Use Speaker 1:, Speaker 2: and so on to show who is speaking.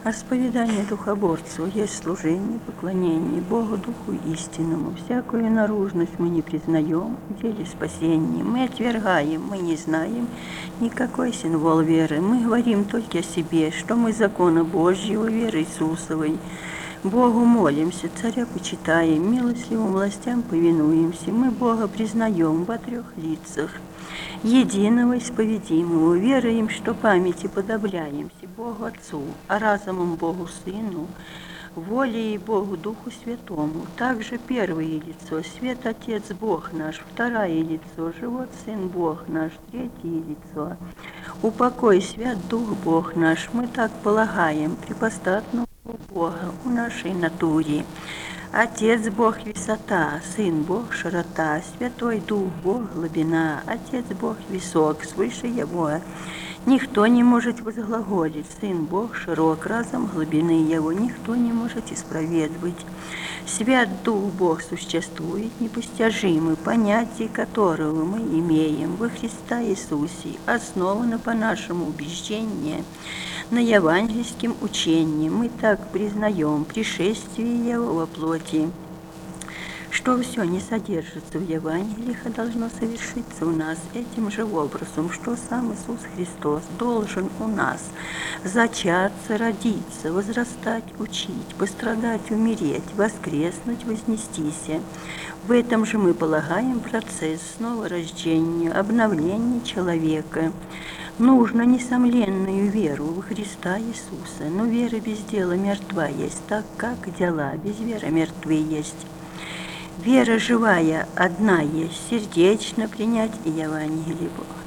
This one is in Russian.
Speaker 1: А исповедание духоборцу есть служение, поклонение Богу Духу истинному. Всякую наружность мы не признаем в деле спасения. Мы отвергаем, мы не знаем никакой символ веры. Мы говорим только о себе, что мы закона Божьего, веры Иисусовой. Богу молимся, царя почитаем, милостливым властям повинуемся. Мы Бога признаем во трех лицах. Единого исповедимого, веруем, что памяти подобляемся Богу Отцу, а разумом Богу Сыну, волей Богу Духу Святому. Также первое лицо, свет Отец Бог наш, второе лицо, живот Сын Бог наш, третье лицо. Упокой, свят Дух Бог наш, мы так полагаем, препостатного Бога в нашей натуре. Отец Бог высота, Сын Бог широта, Святой Дух Бог глубина, Отец Бог высок, свыше Его. Никто не может возглаголить, Сын Бог широк, разом глубины Его никто не может исповедовать. Свят Дух Бог существует, непостижимый, понятие которого мы имеем во Христа Иисусе, основано по нашему убеждению на евангельском учении. Мы так признаем пришествие Его во плоти, что все не содержится в Евангелиях, а должно совершиться у нас этим же образом, что сам Иисус Христос должен у нас зачаться, родиться, возрастать, учить, пострадать, умереть, воскреснуть, вознестись. В этом же мы полагаем процесс снова рождения, обновления человека. Нужно несомненную веру во Христа Иисуса, но вера без дела мертва есть, так как дела без веры мертвы есть. Вера живая одна есть, сердечно принять Евангелие Бога.